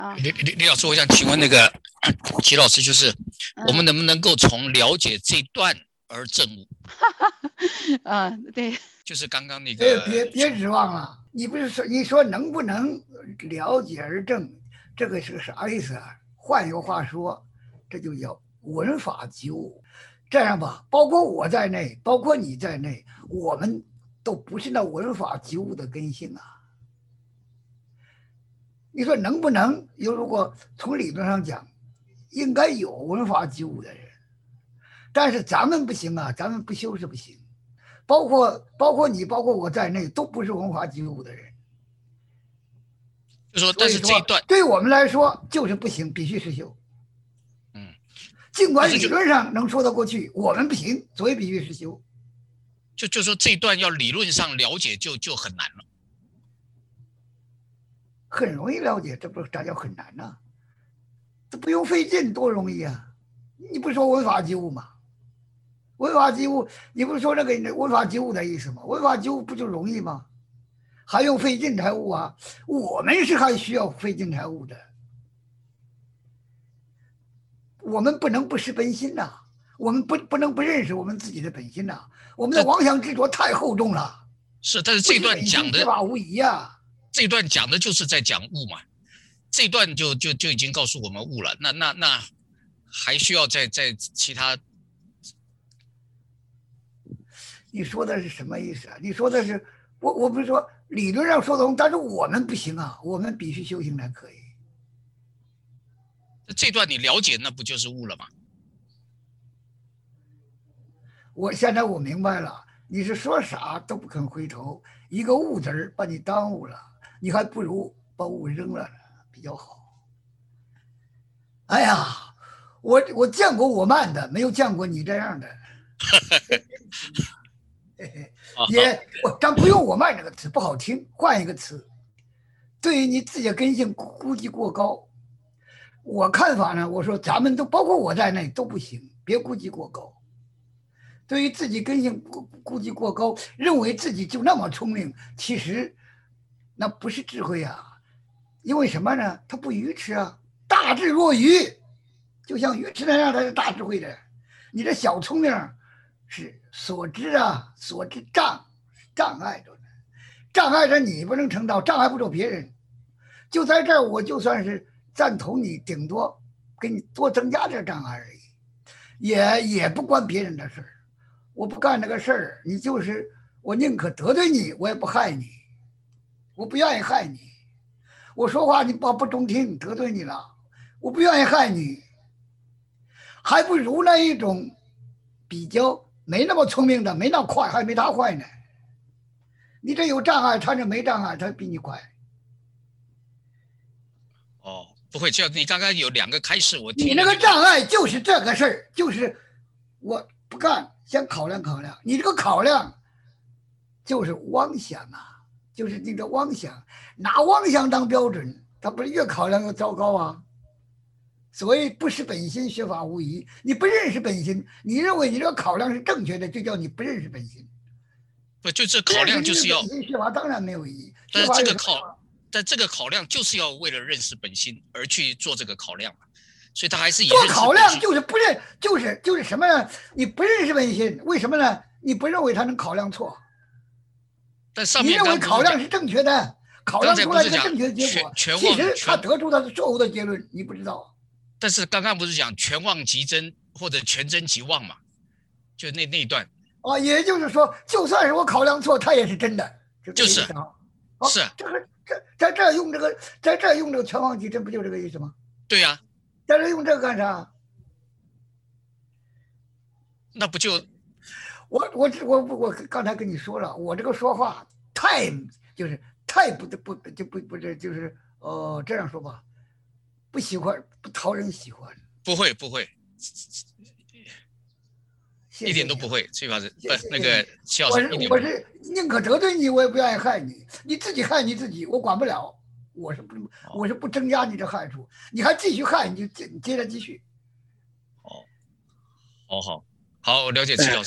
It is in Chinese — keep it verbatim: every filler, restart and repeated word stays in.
啊， 李李李老师，我想请问那个齐老师，就是我们能不能够从了解这段而证悟？ 嗯，对， 就是刚刚那别个， 别别指望了，你不是说你说能不能了解而证，这个是个啥意思啊？换一个话说，这就叫文法及物。这样吧，包括我在内，包括你在内，我们都不是那文法及物的根性啊。你说能不能？有如果从理论上讲，应该有文法及物的人，但是咱们不行啊，咱们不修是不行。包括包括你，包括我在内，都不是文法及物的人。 就说，但是这一段对我们来说就是不行，必须实修。 嗯， 尽管理论上能说得过去，我们不行，所以必须实修。 就就说这一段要理论上了解就就很难了。 很容易了解，这不咋叫很难呢、啊？这不用费劲，多容易啊！你不说文法及物吗？文法及物，你不是说那个文法及物的意思吗？文法及物不就容易吗？还用费劲才悟啊？我们是还需要费劲才悟的，我们不能不识本心呐、啊，我们不不能不认识我们自己的本心呐、啊，我们的妄想执着太厚重了。 是，但是这段讲的缺乏无疑啊。 这段讲的就是在讲悟嘛，这段就就就已经告诉我们悟了，那那那还需要再再其他？ 你说的是什么意思啊？你说的是我我不是说理论上说得通，但是我们不行啊，我们必须修行才可以。 这段你了解，那不就是悟了吗？ 我现在我明白了，你是说啥都不肯回头，一个悟字儿把你耽误了。你还不如把物扔了呢，比较好。哎呀，我我见过我慢的，没有见过你这样的。也我咱不用我慢这个词，不好听，换一个词。对于你自己的根性估计过高，我看法呢，我说咱们都包括我在内都不行，别估计过高。对于自己根性估估计过高，认为自己就那么聪明，其实那不是智慧啊。因为什么呢？他不愚痴啊，大智若愚，就像愚痴那样，他是大智慧的。你这小聪明是所知啊，所知障障碍着呢，障碍着你不能成道，障碍不着别人。就在这儿，我就算是赞同你，顶多给你多增加点障碍而已，也也不关别人的事儿。我不干那个事儿，你就是我宁可得罪你，我也不害你，我不愿意害你。我说话你不不中听，得罪你了，我不愿意害你，还不如那一种比较没那么聪明的，没那么快，还没他快呢。你这有障碍，他这没障碍，他比你快。 哦，不会，就你刚刚有两个开始，我听你那个障碍就是这个事儿，就是我不干，先考量考量。你这个考量就是妄想啊。就是那个妄想，拿妄想当标准，他不是越考量越糟糕啊？所以不识本心，学法无疑。你不认识本心，你认为你这个考量是正确的，就叫你不认识本心。 不，就这考量就是要学法当然没有意义。 但是这个考，但这个考量就是要为了认识本心而去做这个考量嘛，所以他还是以做考量就是不认，就是就是什么呢？你不认识本心，为什么呢？你不认为他能考量错。 但上面你认为考量是正确的，考量出来一个正确的结果，其实他得出的是错误的结论，你不知道。 但是刚刚不是讲全忘即真或者全真即忘嘛？就那那一段。 啊，也就是说，就算是我考量错，它也是真的。 就是是这个这在这用这个，在这用这个全忘即真，不就这个意思吗？ 对呀、啊。 在这用这个干啥？ 那不就？ 我我我我刚才跟你说了，我这个说话太就是太不不就不不是就是呃这样说吧，不喜欢不讨人喜欢。 不会不会， 谢谢一点都不会。崔老师不那个齐老师， 我是我是宁可得罪你，我也不愿意害你。你自己害你自己，我管不了。我是不我是不增加你的害处，你还继续害，你就接接着继续。 哦，好好好，我了解齐老师。